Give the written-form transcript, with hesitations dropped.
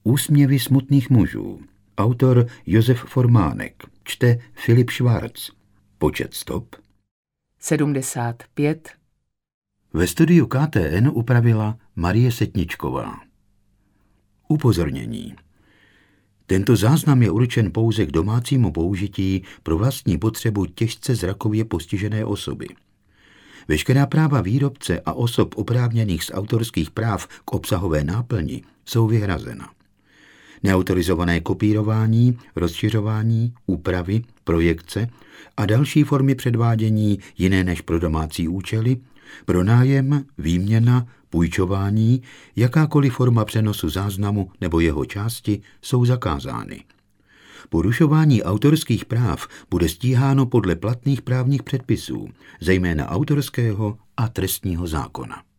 Úsměvy smutných mužů. Autor Josef Formánek. Čte Filip Švarc. Počet stop 75. Ve studiu KTN upravila Marie Setničková. Upozornění. Tento záznam je určen pouze k domácímu použití pro vlastní potřebu těžce zrakově postižené osoby. Veškerá práva výrobce a osob oprávněných z autorských práv k obsahové náplni jsou vyhrazena. Neautorizované kopírování, rozšiřování, úpravy, projekce a další formy předvádění jiné než pro domácí účely, pronájem, výměna, půjčování, jakákoliv forma přenosu záznamu nebo jeho části jsou zakázány. Porušování autorských práv bude stíháno podle platných právních předpisů, zejména autorského a trestního zákona.